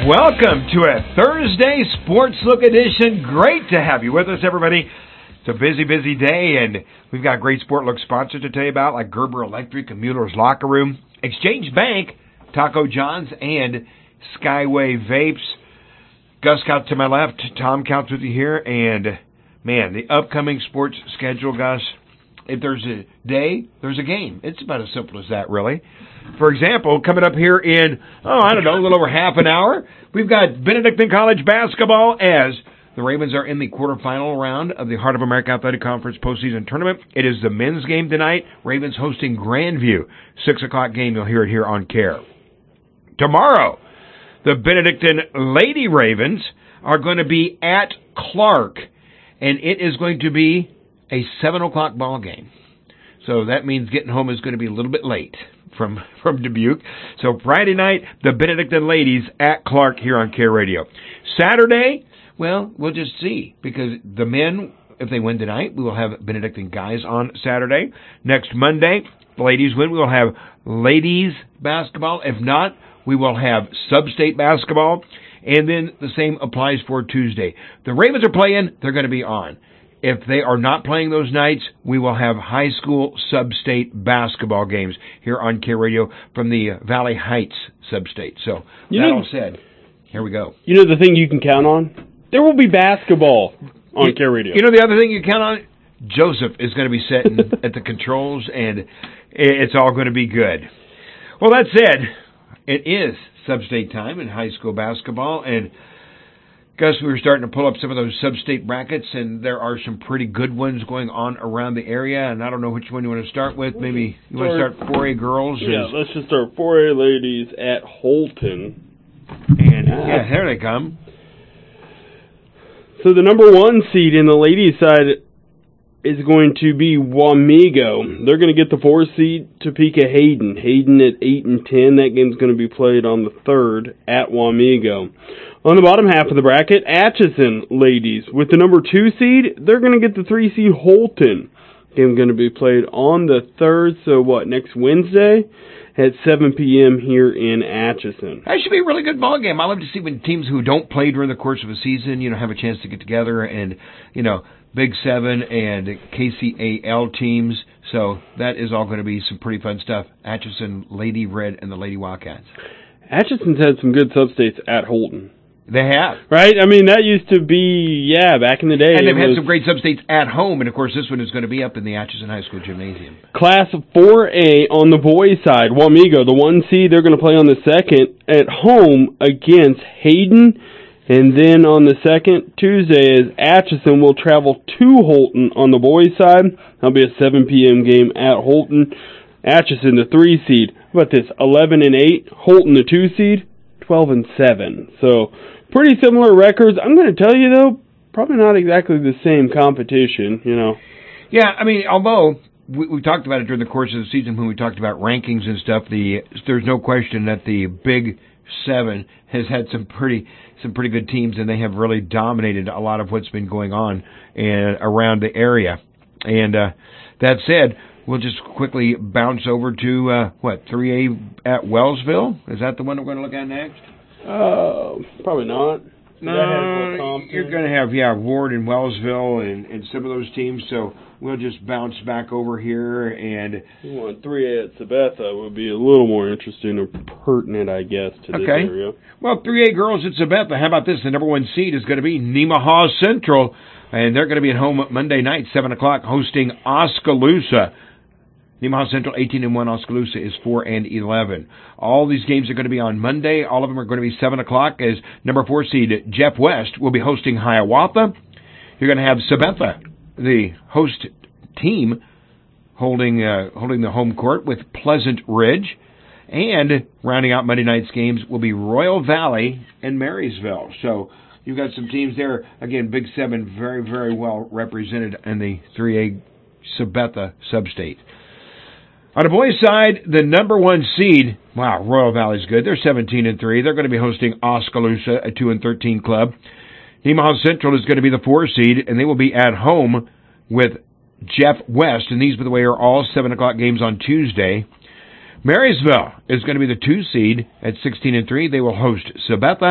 welcome to a Thursday Sports Look edition. Great to have you with us, everybody. It's a busy, busy day, and we've got great Sport Look sponsors to tell you about, like Gerber Electric and Mueller's Locker Room, Exchange Bank, Taco John's, and Skyway Vapes. Gus counts to my left, Tom counts with you here, and, man, the upcoming sports schedule, Gus, if there's a day, there's a game. It's about as simple as that, really. For example, coming up here in, a little over half an hour, we've got Benedictine College basketball as the Ravens are in the quarterfinal round of the Heart of America Athletic Conference postseason tournament. It is the men's game tonight. Ravens hosting Grandview. 6 o'clock game. You'll hear it here on CARE. Tomorrow, the Benedictine Lady Ravens are going to be at Clark, and it is going to be a 7 o'clock ball game. So that means getting home is going to be a little bit late from Dubuque. So Friday night, the Benedictine ladies at Clark here on CARE Radio. Saturday, well, we'll just see, because the men, if they win tonight, we will have Benedictine guys on Saturday. Next Monday, the ladies win, we will have ladies basketball. If not, we will have sub-state basketball. And then the same applies for Tuesday. The Ravens are playing, they're going to be on. If they are not playing those nights, we will have high school sub-state basketball games here on CARE Radio from the Valley Heights sub-state. So, all said, here we go. You know the thing you can count on? There will be basketball on CARE Radio. You know the other thing you count on? Joseph is going to be sitting at the controls, and it's all going to be good. Well, that said, it is sub-state time in high school basketball, and Gus, we were starting to pull up some of those sub-state brackets, and there are some pretty good ones going on around the area, and I don't know which one you want to start with. Maybe you want to start 4A girls? Yeah, let's just start 4A ladies at Holton. And, here they come. So the number 1 seed in the ladies' side is going to be Wamego. They're going to get the 4 seed, Topeka Hayden. Hayden at 8 and 10. That game's going to be played on the 3rd at Wamego. On the bottom half of the bracket, Atchison ladies. With the number 2 seed, they're going to get the 3 seed Holton. Game going to be played on the 3rd, so next Wednesday at 7 p.m. here in Atchison. That should be a really good ball game. I love to see when teams who don't play during the course of a season, have a chance to get together, and, Big 7 and KCAL teams. So that is all going to be some pretty fun stuff. Atchison, Lady Red, and the Lady Wildcats. Atchison's had some good sub-states at Holton. They have. Right? I mean, that used to be, back in the day. And they've had some great sub-states at home, and of course this one is going to be up in the Atchison High School Gymnasium. Class 4A on the boys' side, Wamego, the 1 seed, they're going to play on the 2nd at home against Hayden. And then on the 2nd, Tuesday, is Atchison will travel to Holton on the boys' side. That'll be a 7 p.m. game at Holton. Atchison, the 3 seed. How about this? 11 and 8. Holton, the 2 seed. 12 and 7. So pretty similar records. I'm going to tell you, though, probably not exactly the same competition, Yeah, I mean, although we talked about it during the course of the season when we talked about rankings and stuff, there's no question that the Big 7 has had some pretty good teams, and they have really dominated a lot of what's been going on around the area. And that said, we'll just quickly bounce over to, 3A at Wellsville? Is that the one we're going to look at next? Probably not. No, you're going to have, Ward and Wellsville and some of those teams, so we'll just bounce back over here. And you want 3A at Sabetha would be a little more interesting or pertinent, I guess, to this area. Well, 3A girls at Sabetha. How about this? The number 1 seed is going to be Nemaha Central, and they're going to be at home Monday night, 7 o'clock, hosting Oskaloosa. Nemaha Central 18-1, Oskaloosa is 4-11. All these games are going to be on Monday. All of them are going to be 7 o'clock as number 4 seed Jeff West will be hosting Hiawatha. You're going to have Sabetha, the host team, holding the home court with Pleasant Ridge. And rounding out Monday night's games will be Royal Valley and Marysville. So you've got some teams there. Again, Big 7 very, very well represented in the 3A Sabetha sub-state. On the boys' side, the number 1 seed, Royal Valley's good. They're 17-3. They're going to be hosting Oskaloosa, a 2-13 club. Nemaha Central is going to be the 4 seed, and they will be at home with Jeff West. And these, by the way, are all 7 o'clock games on Tuesday. Marysville is going to be the 2 seed at 16-3. They will host Sabetha.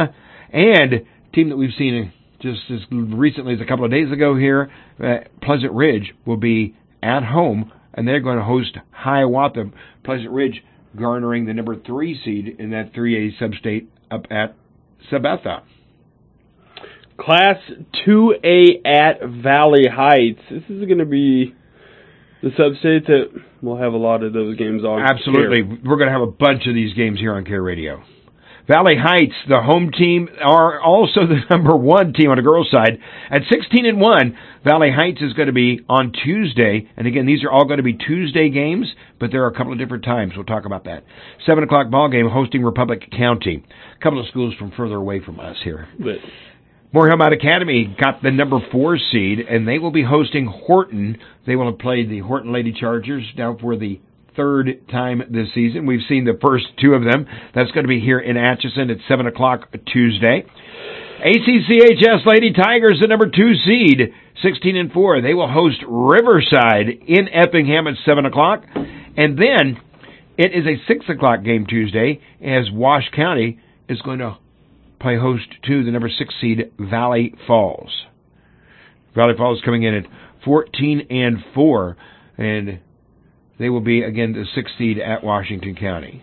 And a team that we've seen just as recently as a couple of days ago here, Pleasant Ridge will be at home, and they're going to host Hiawatha. Pleasant Ridge garnering the number 3 seed in that 3A sub-state up at Sabetha. Class 2A at Valley Heights. This is going to be the sub-state that will have a lot of those games on. Absolutely. Care. We're going to have a bunch of these games here on Care Radio. Valley Heights, the home team, are also the number 1 team on the girls' side. At 16-1, Valley Heights is going to be on Tuesday. And again, these are all going to be Tuesday games, but there are a couple of different times. We'll talk about that. 7 o'clock ball game hosting Republic County. A couple of schools from further away from us here. But Moore Hill Mount Academy got the number 4 seed, and they will be hosting Horton. They will have played the Horton Lady Chargers now for the 3rd time this season. We've seen the first 2 of them. That's going to be here in Atchison at 7 o'clock Tuesday. ACCHS Lady Tigers, the number 2 seed, 16-4. They will host Riverside in Effingham at 7 o'clock. And then it is a 6 o'clock game Tuesday as Wash County is going to play host to the number 6 seed Valley Falls. Valley Falls coming in at 14-4, and they will be again the 6th seed at Washington County.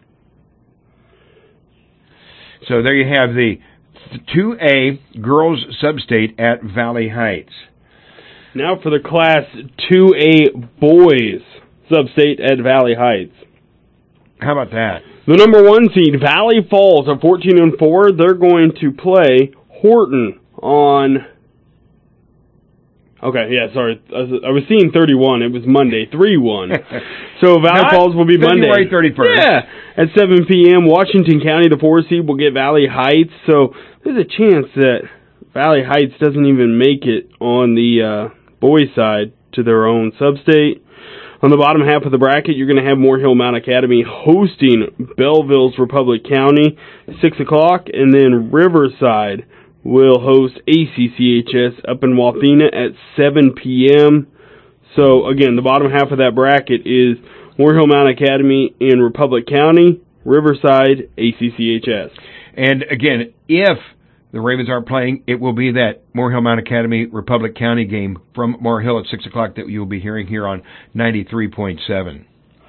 So there you have the 2A girls sub-state at Valley Heights. now for the Class 2A boys sub-state at Valley Heights. How about that? The number 1 seed, Valley Falls, at 14-4. They're going to play Horton on... Okay, yeah, sorry. I was seeing 31. It was Monday, 3-1. So Valley Falls will be Monday. February 31st. Yeah, at 7 p.m. Washington County, the 4 seed, will get Valley Heights. So there's a chance that Valley Heights doesn't even make it on the boys' side to their own sub-state. On the bottom half of the bracket, you're going to have Moore Hill Mount Academy hosting Belleville's Republic County, 6 o'clock, and then Riverside will host ACCHS up in Wathena at 7 p.m. So, again, the bottom half of that bracket is Moore Hill Mount Academy in Republic County, Riverside, ACCHS. And, again, if the Ravens aren't playing, it will be that Moore Hill Mount Academy Republic County game from Moore Hill at 6 o'clock that you'll be hearing here on 93.7.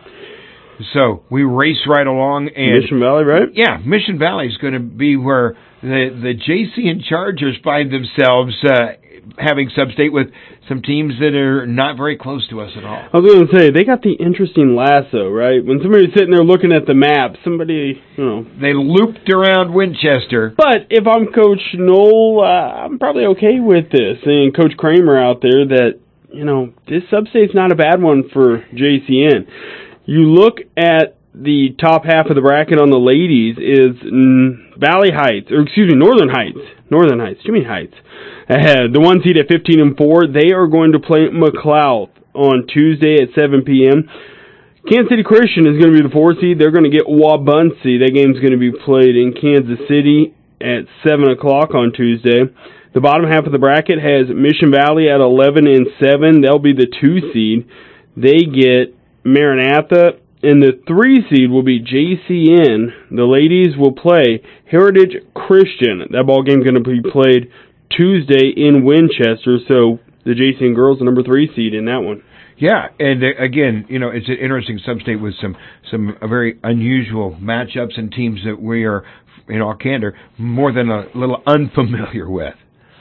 So we race right along. And Mission Valley, right? Yeah, Mission Valley is going to be where the JC and Chargers find themselves having sub-state with some teams that are not very close to us at all. I was going to say, they got the interesting lasso, right? When somebody's sitting there looking at the map, somebody, They looped around Winchester. But if I'm Coach Knoll, I'm probably okay with this. And Coach Kramer out there that, this sub-state's not a bad one for JCN. You look at the top half of the bracket on the ladies is Valley Heights, Northern Heights. Northern Heights, Jimmy Heights. The 1 seed at 15-4, they are going to play McLeod on Tuesday at 7 p.m. Kansas City Christian is going to be the 4 seed. They're going to get Wabaunsee. That game's going to be played in Kansas City at 7 o'clock on Tuesday. The bottom half of the bracket has Mission Valley at 11-7. They'll be the 2 seed. They get Maranatha. And the 3 seed will be JCN. The ladies will play Heritage Christian. That ball game is going to be played Tuesday in Winchester. So the JCN girls, the number 3 seed in that one. Yeah, and again, it's an interesting sub-state with some very unusual matchups and teams that we are, in all candor, more than a little unfamiliar with.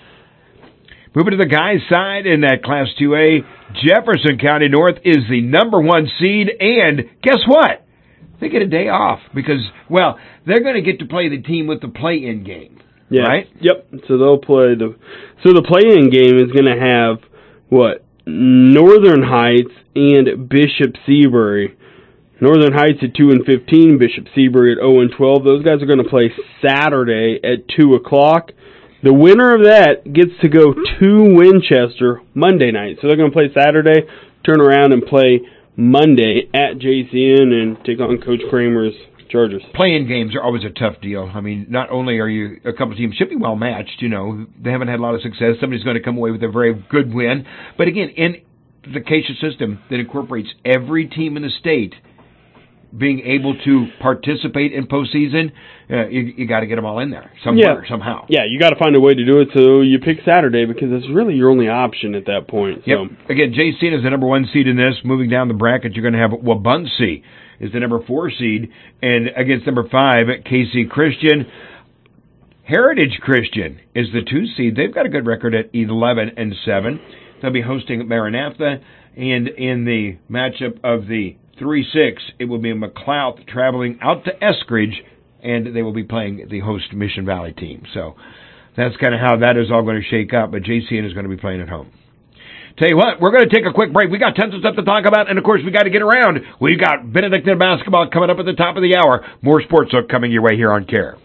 Moving to the guys' side in that Class 2A, Jefferson County North is the number 1 seed, and guess what? They get a day off because, they're going to get to play the team with the play-in game, right? Yep. So they'll play the play-in game is going to have, Northern Heights and Bishop Seabury. Northern Heights at 2-15, Bishop Seabury at 0-12. Those guys are going to play Saturday at 2 o'clock. The winner of that gets to go to Winchester Monday night. So they're going to play Saturday, turn around and play Monday at JCN and take on Coach Kramer's Chargers. Playing games are always a tough deal. I mean, not only are you a couple of teams should be well matched, they haven't had a lot of success. Somebody's going to come away with a very good win. But again, in the Acacia system that incorporates every team in the state, being able to participate in postseason, you got to get them all in there somewhere, somehow. Yeah, you got to find a way to do it, so you pick Saturday because it's really your only option at that point. So. Yep. Again, J.C. is the number 1 seed in this. Moving down the bracket, you're going to have Wabaunsee is the number 4 seed, and against number 5, KC Christian. Heritage Christian is the 2 seed. They've got a good record at 11-7. They'll be hosting Maranatha, and in the matchup of the 3-6, it will be McLeod traveling out to Eskridge, and they will be playing the host Mission Valley team. So that's kind of how that is all going to shake up, but JCN is going to be playing at home. Tell you what, we're going to take a quick break. We got tons of stuff to talk about, and of course we got to get around. We've got Benedictine basketball coming up at the top of the hour. More Sports Look coming your way here on CARE.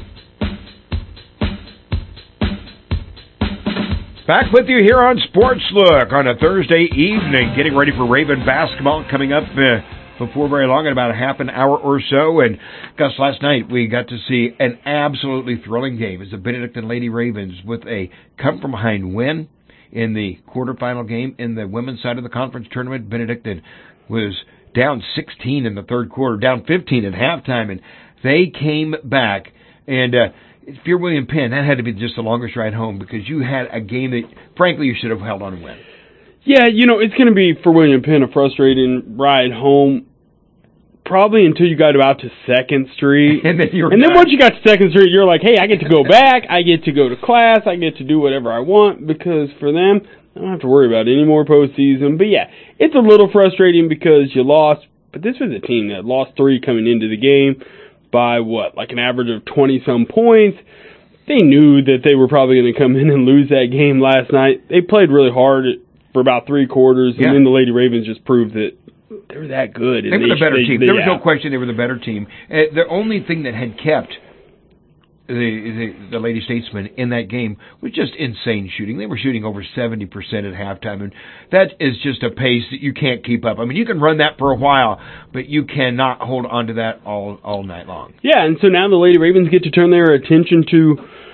Back with you here on Sports Look on a Thursday evening, getting ready for Raven basketball coming up before very long in about a half an hour or so. And Gus, last night we got to see an absolutely thrilling game as the Benedictine Lady Ravens with a come-from-behind win in the quarterfinal game in the women's side of the conference tournament. Benedictine was down 16 in the third quarter, down 15 at halftime, and they came back. And if you're William Penn, that had to be just the longest ride home because you had a game that, frankly, you should have held on and win. Yeah, it's going to be, for William Penn, a frustrating ride home, probably until you got about to 2nd Street. And then once you got to 2nd Street, you're like, hey, I get to go back, I get to go to class, I get to do whatever I want, because for them, I don't have to worry about any more postseason. But yeah, it's a little frustrating because you lost, but this was a team that lost 3 coming into the game by like an average of 20-some points. They knew that they were probably going to come in and lose that game last night. They played really hard for about 3 quarters, and then the Lady Ravens just proved that they were that good. They were the better team. There was no question they were the better team. The only thing that had kept the Lady Statesmen in that game was just insane shooting. They were shooting over 70% at halftime, and that is just a pace that you can't keep up. I mean, you can run that for a while, but you cannot hold on to that all night long. Yeah, and so now the Lady Ravens get to turn their attention to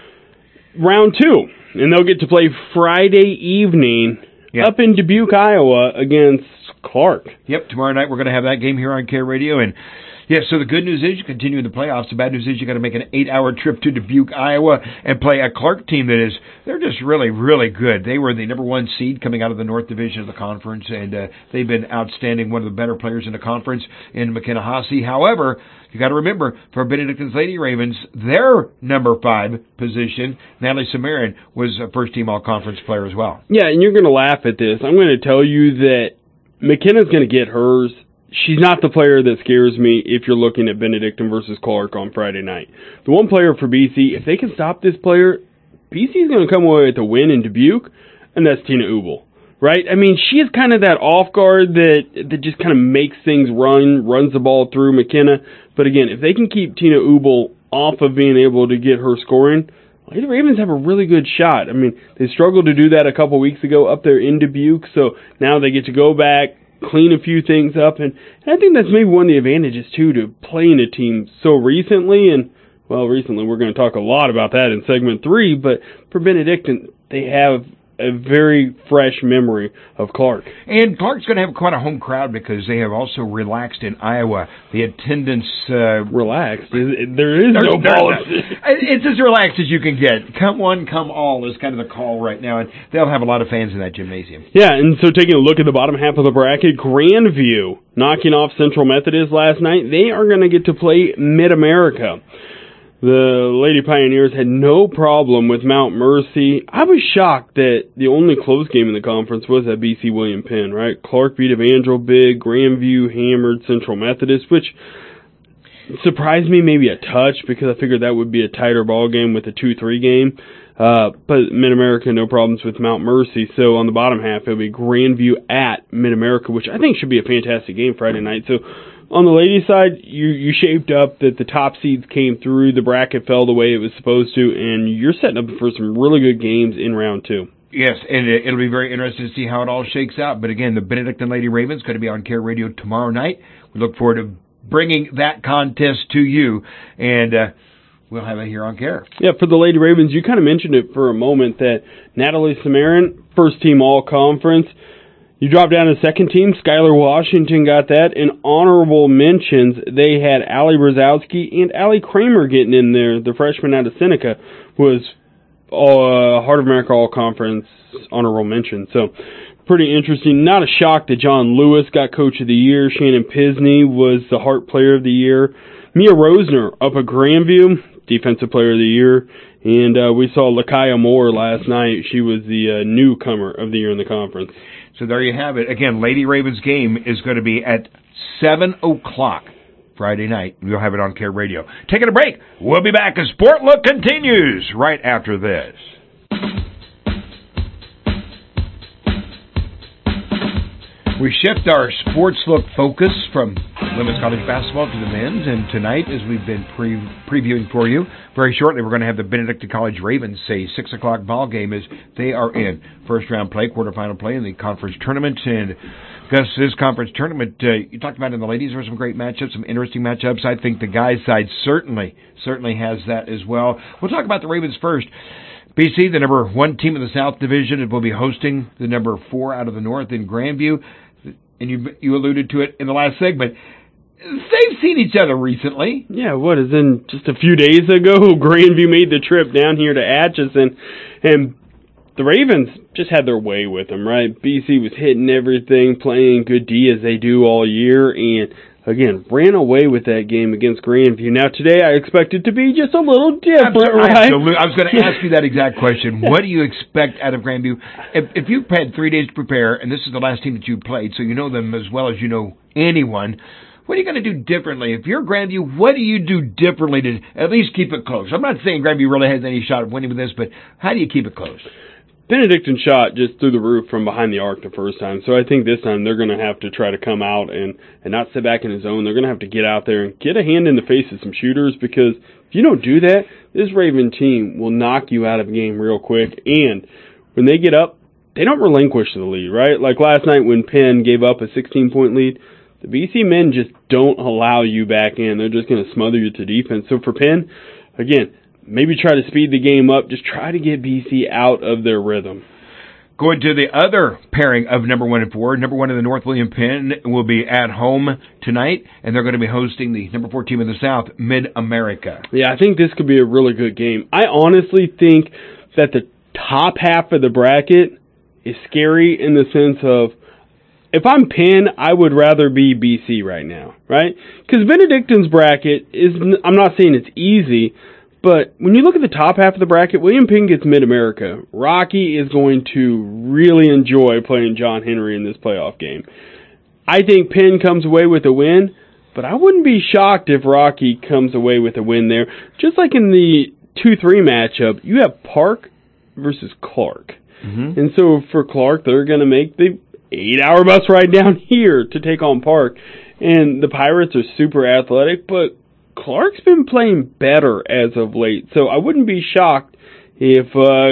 round 2, and they'll get to play Friday evening up in Dubuque, Iowa, against Clark. Yep, tomorrow night we're going to have that game here on CARE Radio, and so the good news is you continue in the playoffs. The bad news is you got to make an 8-hour trip to Dubuque, Iowa, and play a Clark team they're just really, really good. They were the number 1 seed coming out of the North Division of the conference, and they've been outstanding, one of the better players in the conference in McKenna Haase. However, you got to remember, for Benedictine's Lady Ravens, their number 5 position, Natalie Samarin, was a first-team all-conference player as well. Yeah, and you're going to laugh at this. I'm going to tell you that McKenna's going to get hers. She's not the player that scares me if you're looking at Benedictine versus Clark on Friday night. The one player for BC, if they can stop this player, BC is going to come away with a win in Dubuque, and that's Tina Ubel, right? I mean, she is kind of that off guard that just kind of makes things runs the ball through McKenna. But again, if they can keep Tina Ubel off of being able to get her scoring, Lady Ravens have a really good shot. I mean, they struggled to do that a couple weeks ago up there in Dubuque, so now they get to go back, clean a few things up, and I think that's maybe one of the advantages, too, to playing a team so recently, and, well, recently we're going to talk a lot about that in segment 3, but for Benedictine, they have a very fresh memory of Clark. And Clark's going to have quite a home crowd because they have also relaxed in Iowa. The attendance... relaxed? There is no policy. It's as relaxed as you can get. Come one, come all is kind of the call right now, and they'll have a lot of fans in that gymnasium. Yeah, and so taking a look at the bottom half of the bracket, Grandview knocking off Central Methodist last night. They are going to get to play Mid-America. The Lady Pioneers had no problem with Mount Mercy. I was shocked that the only close game in the conference was at BC William Penn, right? Clark beat Evangel big, Grandview hammered Central Methodist, which surprised me maybe a touch because I figured that would be a tighter ball game with a 2-3 game. But Mid-America, no problems with Mount Mercy. So on the bottom half, it'll be Grandview at Mid-America, which I think should be a fantastic game Friday night. So on the ladies' side, you shaped up that the top seeds came through, the bracket fell the way it was supposed to, and you're setting up for some really good games in round 2. Yes, and it'll be very interesting to see how it all shakes out. But again, the Benedictine Lady Ravens going to be on CARE Radio tomorrow night. We look forward to bringing that contest to you, and we'll have it here on CARE. Yeah, for the Lady Ravens, you kind of mentioned it for a moment that Natalie Samarin, first team all-conference. You drop down to second team. Skylar Washington got that. In honorable mentions, they had Allie Brzezowski and Allie Kramer getting in there. The freshman out of Seneca was Heart of America All-Conference honorable mention. So, pretty interesting. Not a shock that John Lewis got Coach of the Year. Shannon Pisney was the Hart Player of the Year. Mia Rosner up at Grandview, Defensive Player of the Year. And we saw Lakaya Moore last night. She was the newcomer of the year in the conference. So there you have it. Again, Lady Ravens game is going to be at 7 o'clock Friday night. We'll have it on Care Radio. Taking a break. We'll be back as Sport Look continues right after this. We shift our Sports Look focus from women's college basketball to the men's, and tonight, as we've been previewing for you, very shortly we're going to have the Benedictine College Ravens say 6 o'clock ball game as they are in first round play, quarterfinal play in the conference tournament. And Gus, this conference tournament, you talked about in the ladies, there were some great matchups, some interesting matchups. I think the guys' side certainly has that as well. We'll talk about the Ravens first. BC, the number 1 team in the South Division, will be hosting the number 4 out of the North in Grandview. And you alluded to it in the last segment. They've seen each other recently. Yeah, what is in just a few days ago, Grandview made the trip down here to Atchison, and the Ravens just had their way with them, right? BC was hitting everything, playing good D as they do all year, and again, ran away with that game against Grandview. Now, today I expect it to be just a little different, right? Absolutely. I was going to ask you that exact question. What do you expect out of Grandview? If you've had 3 days to prepare, and this is the last team that you played, so you know them as well as you know anyone, what are you going to do differently? If you're Grandview, what do you do differently to at least keep it close? I'm not saying Grandview really has any shot of winning with this, but how do you keep it close? Benedictine shot just through the roof from behind the arc the first time, so I think this time they're going to have to try to come out and not sit back in the zone. They're going to have to get out there and get a hand in the face of some shooters, because if you don't do that, this Raven team will knock you out of the game real quick, and when they get up, they don't relinquish the lead, right? Like last night when Penn gave up a 16-point lead, the BC men just don't allow you back in. They're just going to smother you to defense. So for Penn, again, maybe try to speed the game up. Just try to get BC out of their rhythm. Going to the other pairing of number 1 and 4. Number 1 in the North, William Penn, will be at home tonight, and they're going to be hosting the number 4 team in the South, Mid-America. Yeah, I think this could be a really good game. I honestly think that the top half of the bracket is scary in the sense of, if I'm Penn, I would rather be BC right now, right? Because Benedictine's bracket is, I'm not saying it's easy, but when you look at the top half of the bracket, William Penn gets Mid-America. Rocky is going to really enjoy playing John Henry in this playoff game. I think Penn comes away with a win, but I wouldn't be shocked if Rocky comes away with a win there. Just like in the 2-3 matchup, you have Park versus Clark. Mm-hmm. And so for Clark, they're going to make the 8-hour bus ride down here to take on Park. And the Pirates are super athletic, but Clark's been playing better as of late. So I wouldn't be shocked if,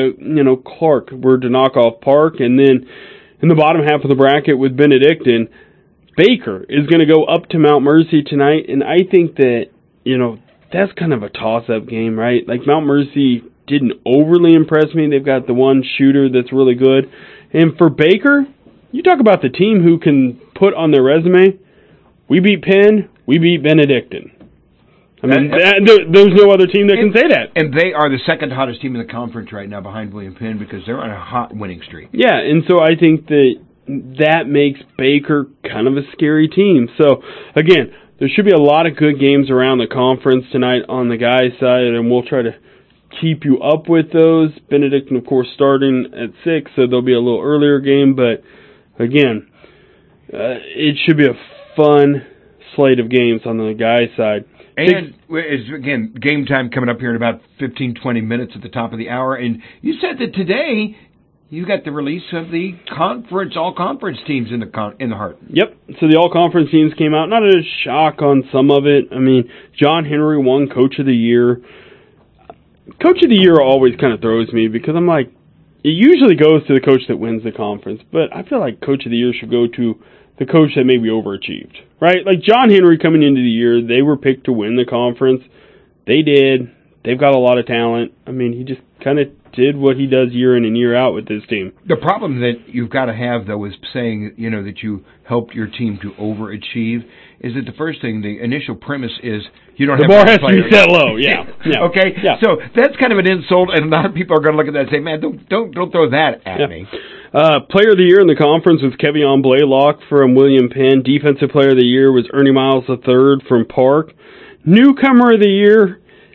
Clark were to knock off Park. And then in the bottom half of the bracket with Benedictine, Baker is going to go up to Mount Mercy tonight. And I think that, that's kind of a toss-up game, right? Like Mount Mercy didn't overly impress me. They've got the one shooter that's really good. And for Baker, you talk about the team who can put on their resume, we beat Penn, we beat Benedictine. I mean, there's no other team that can say that. And they are the second hottest team in the conference right now behind William Penn because they're on a hot winning streak. Yeah, and so I think that makes Baker kind of a scary team. So, again, there should be a lot of good games around the conference tonight on the guys' side, and we'll try to keep you up with those. Benedictine, of course, starting at 6, so there'll be a little earlier game, but again, it should be a fun slate of games on the guys' side. And, again, game time coming up here in about 15, 20 minutes at the top of the hour. And you said that today you got the release of the all-conference teams in the Heart. Yep. So the all-conference teams came out. Not a shock on some of it. I mean, John Henry won Coach of the Year. Coach of the Year always kind of throws me because I'm like, it usually goes to the coach that wins the conference, but I feel like Coach of the Year should go to the coach that maybe overachieved, right? Like John Henry coming into the year, they were picked to win the conference. They did. They've got a lot of talent. I mean, he just kind of did what he does year in and year out with this team. The problem that you've got to have, though, is saying, that you helped your team to overachieve, is that the first thing, the initial premise is you don't have the bar has players. to be set low, yeah. Okay? Yeah. So that's kind of an insult, and a lot of people are going to look at that and say, man, don't throw that at me. Player of the year in the conference was Kevion Blaylock from William Penn. Defensive player of the year was Ernie Miles III from Park. Newcomer of the year,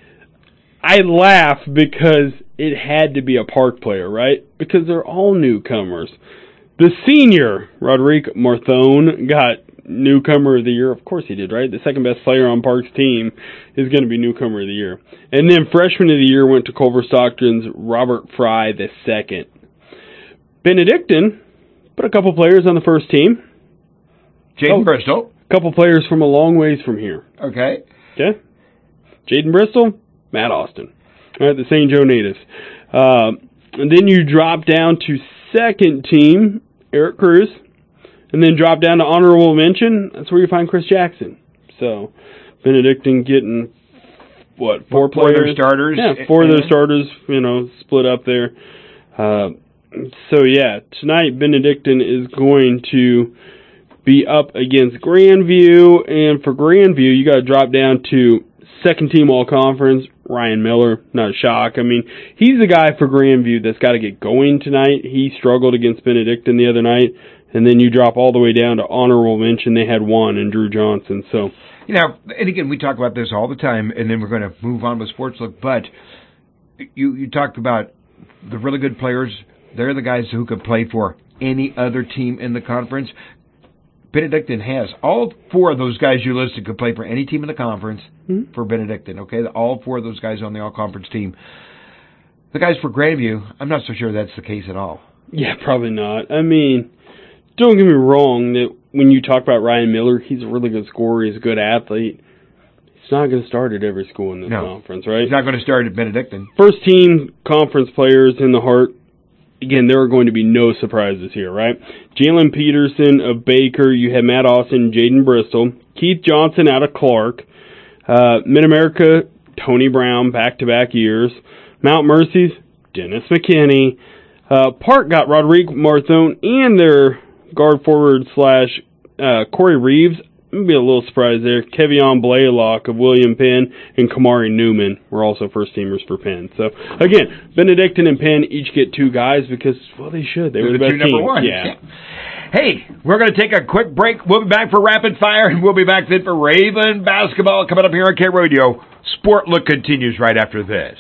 I laugh because it had to be a Park player, right? Because they're all newcomers. The senior, Roderick Marthone, got newcomer of the year. Of course he did, right? The second best player on Park's team is going to be newcomer of the year. And then freshman of the year went to Culver Stockton's Robert Fry II. Benedictine put a couple players on the first team. Jaden Bristol. A couple players from a long ways from here. Okay. Jaden Bristol, Matt Austin. All right, the St. Joe natives. And then you drop down to second team, Eric Cruz. And then drop down to honorable mention. That's where you find Chris Jackson. So, Benedictine getting, four players? 4 of their starters. Yeah, 4 of their starters, split up there. So, tonight Benedictine is going to be up against Grandview. And for Grandview, you got to drop down to second team all-conference, Ryan Miller. Not a shock. I mean, he's the guy for Grandview that's got to get going tonight. He struggled against Benedictine the other night. And then you drop all the way down to honorable mention. They had one in Drew Johnson. So, and again, we talk about this all the time, and then we're going to move on with Sports Look. But you talked about the really good players. They're the guys who could play for any other team in the conference. Benedictine has all 4 of those guys you listed could play for any team in the conference for Benedictine. Okay, all 4 of those guys on the all-conference team. The guys for Grandview, I'm not so sure that's the case at all. Yeah, probably not. I mean, don't get me wrong, that when you talk about Ryan Miller, he's a really good scorer, he's a good athlete. He's not going to start at every school in this conference, right? He's not going to start at Benedictine. First team conference players in the heart. Again, there are going to be no surprises here, right? Jalen Peterson of Baker, you have Matt Austin, Jaden Bristol, Keith Johnson out of Clark, Mid-America, Tony Brown, back-to-back years, Mount Mercy's, Dennis McKinney, Park got Roderick Marthone and their guard forward / Corey Reeves. Maybe a little surprise there. Kevion Blaylock of William Penn and Kamari Newman were also first-teamers for Penn. So, again, Benedictine and Penn each get 2 guys because, they should. They were the best team. Number 1. Yeah. Hey, we're going to take a quick break. We'll be back for Rapid Fire, and we'll be back then for Raven Basketball coming up here on K-Radio. Sport Look continues right after this.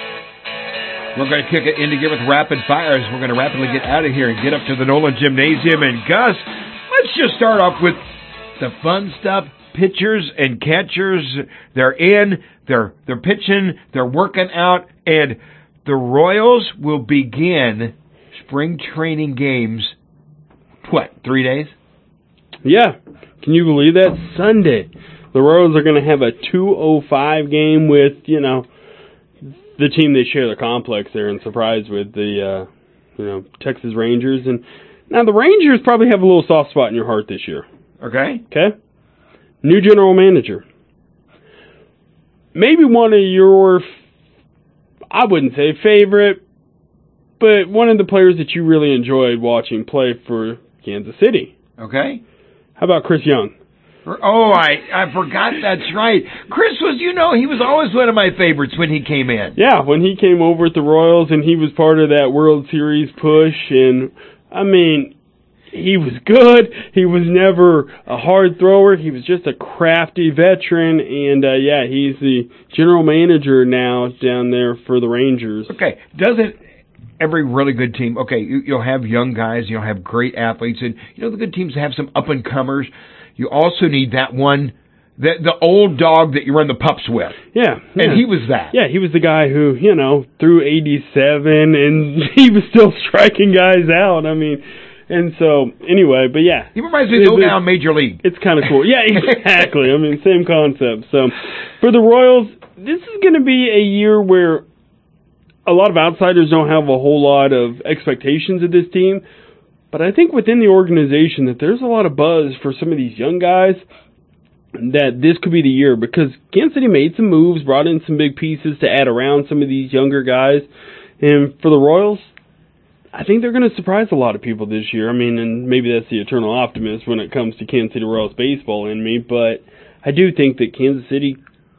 We're going to kick it into gear with Rapid Fire as we're going to rapidly get out of here and get up to the Nolan Gymnasium. And, Gus, let's just start off with the fun stuff. Pitchers and catchers, they're in, they're pitching, they're working out, and the Royals will begin spring training games, 3 days? Yeah. Can you believe that? Sunday. The Royals are going to have a 2:05 game with, the team they share the complex there in Surprise with, the Texas Rangers. And now the Rangers probably have a little soft spot in your heart this year. Okay. New general manager. Maybe one of your, I wouldn't say favorite, but one of the players that you really enjoyed watching play for Kansas City. Okay. How about Chris Young? Oh, I forgot. That's right. Chris was, he was always one of my favorites when he came in. Yeah, when he came over at the Royals and he was part of that World Series push. And, he was good. He was never a hard thrower. He was just a crafty veteran. And, he's the general manager now down there for the Rangers. Okay. Doesn't every really good team, you'll have young guys, you'll have great athletes. And, the good teams have some up-and-comers. You also need that one, the old dog that you run the pups with. Yeah. And he was that. Yeah, he was the guy who, threw 87 and he was still striking guys out. And so, anyway, but yeah. He reminds me of low-down Major League. It's kind of cool. Yeah, exactly. Same concept. So, for the Royals, this is going to be a year where a lot of outsiders don't have a whole lot of expectations of this team. But I think within the organization that there's a lot of buzz for some of these young guys. that this could be the year, because Kansas City made some moves, brought in some big pieces to add around some of these younger guys. And for the Royals, I think they're going to surprise a lot of people this year. I mean, and maybe that's the eternal optimist when it comes to Kansas City Royals baseball in me, but I do think that Kansas City,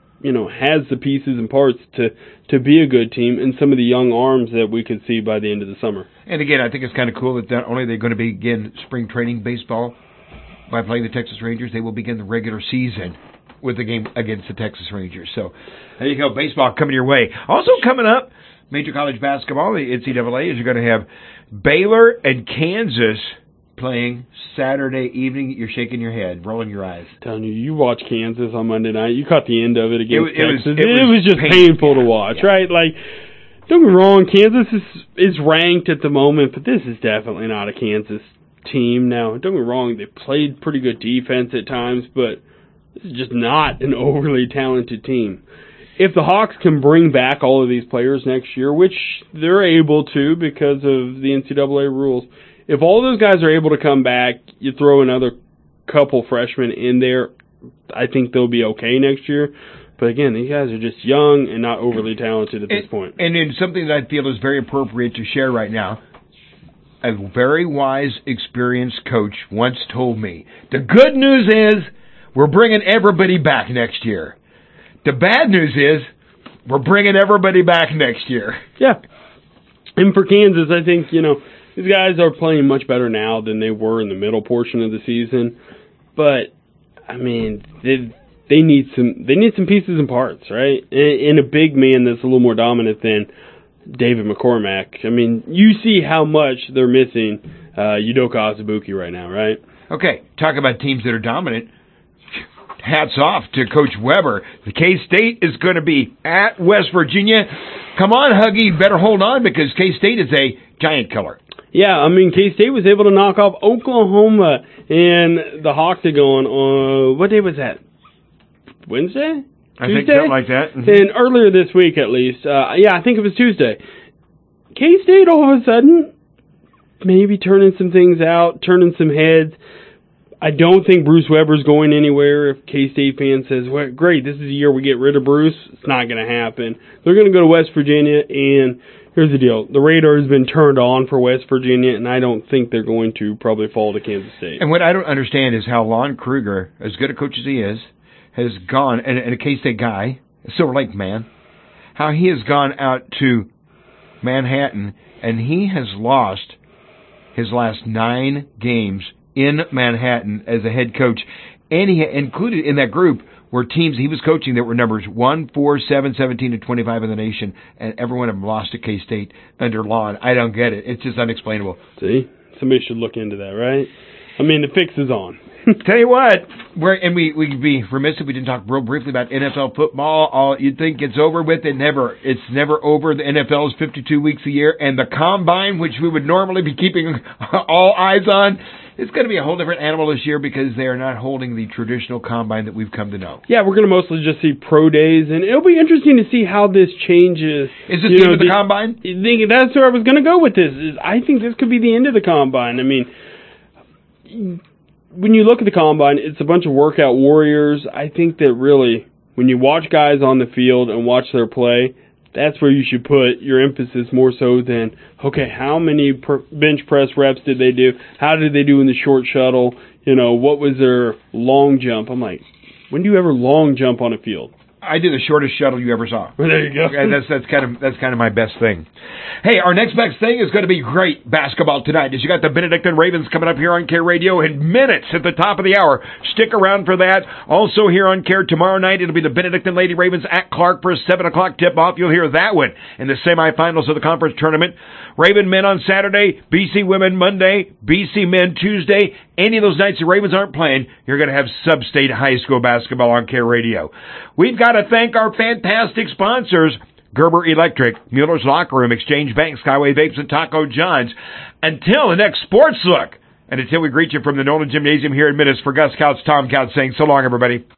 has the pieces and parts to be a good team, and some of the young arms that we could see by the end of the summer. And again, I think it's kind of cool that not only are they going to begin spring training baseball by playing the Texas Rangers, they will begin the regular season with the game against the Texas Rangers. So there you go, baseball coming your way. Also coming up, Major College Basketball, the NCAA, is you're going to have Baylor and Kansas playing Saturday evening. You're shaking your head, rolling your eyes. Telling you, you watched Kansas on Monday night. You caught the end of it against Texas. It was just painful to watch, right? Like, don't get me wrong, Kansas is ranked at the moment, but this is definitely not a Kansas team. Now, don't get me wrong, they played pretty good defense at times, but this is just not an overly talented team. If the Hawks can bring back all of these players next year, which they're able to because of the NCAA rules, if all those guys are able to come back, you throw another couple freshmen in there, I think they'll be okay next year. But again, these guys are just young and not overly talented at this point. And in something that I feel is very appropriate to share right now, a very wise, experienced coach once told me, the good news is we're bringing everybody back next year. The bad news is we're bringing everybody back next year. Yeah. And for Kansas, I think, these guys are playing much better now than they were in the middle portion of the season. But, I mean, they need some pieces and parts, right? And a big man that's a little more dominant than David McCormack. I mean, you see how much they're missing Udoka Azubuike right now, right? Okay, talk about teams that are dominant. Hats off to Coach Weber. The K-State is going to be at West Virginia. Come on, Huggy, you better hold on because K-State is a giant killer. Yeah, I mean, K-State was able to knock off Oklahoma, and the Hawks are going on, what day was that? Wednesday? I think something like that. Mm-hmm. And earlier this week, at least. I think it was Tuesday. K-State, all of a sudden, maybe turning some things out, turning some heads. I don't think Bruce Weber's going anywhere. If K-State fan says, well, great, this is the year we get rid of Bruce, it's not going to happen. They're going to go to West Virginia, and here's the deal. The radar has been turned on for West Virginia, and I don't think they're going to probably fall to Kansas State. And what I don't understand is how Lon Kruger, as good a coach as he is, has gone, and a K-State guy, a Silver Lake man, how he has gone out to Manhattan, and he has lost his last 9 games in Manhattan as a head coach, and he included in that group were teams he was coaching that were numbers 1, 4, 7, 17, and 25 in the nation, and every one of them lost to K-State under Lon. I don't get it. It's just unexplainable. See? Somebody should look into that, right? I mean, the fix is on. Tell you what, we'd be remiss if we didn't talk real briefly about NFL football. You'd think it's over with. It's never over. The NFL is 52 weeks a year, and the Combine, which we would normally be keeping all eyes on, it's going to be a whole different animal this year because they are not holding the traditional Combine that we've come to know. Yeah, we're going to mostly just see pro days, and it'll be interesting to see how this changes. Is this the end of the Combine? That's where I was going to go with this. I think this could be the end of the Combine. I mean, when you look at the Combine, it's a bunch of workout warriors. I think that really, when you watch guys on the field and watch their play, that's where you should put your emphasis more so than, okay, how many bench press reps did they do? How did they do in the short shuttle? What was their long jump? I'm like, when do you ever long jump on a field? I do the shortest shuttle you ever saw. Well, there you go. Okay, that's kind of my best thing. Hey, our next best thing is going to be great basketball tonight. As you got the Benedictine Ravens coming up here on Care Radio in minutes at the top of the hour. Stick around for that. Also here on Care tomorrow night, it'll be the Benedictine Lady Ravens at Clark for a 7 o'clock tip-off. You'll hear that one in the semifinals of the conference tournament. Raven men on Saturday, BC women Monday, BC men Tuesday. Any of those nights the Ravens aren't playing, you're going to have sub-state high school basketball on Care Radio. We've got to thank our fantastic sponsors, Gerber Electric, Mueller's Locker Room, Exchange Bank, Skyway Vapes, and Taco John's. Until the next Sports Look, and until we greet you from the Nolan Gymnasium here in Minutes, for Gus Couch, Tom Couch saying so long, everybody.